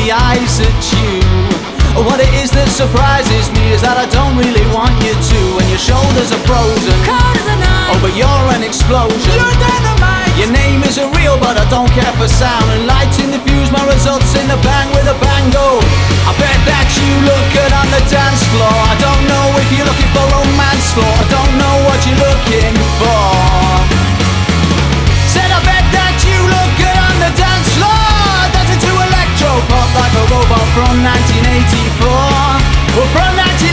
the eyes at you. What it is that surprises me is that I don't really want you to. And your shoulders are frozen, Cold as a knife. oh but you're an explosion. You're dynamite. Your name isn't real but I don't care for sound. And lighting the fuse, my results in the bang with a bang go. I bet that you look good on the dance floor. I don't know if you're looking for romance, floor. I don't know what you're looking for. Said I bet that you look good on the dance floor, dancing to electro pop like a robot from 1984. Well, from 1984.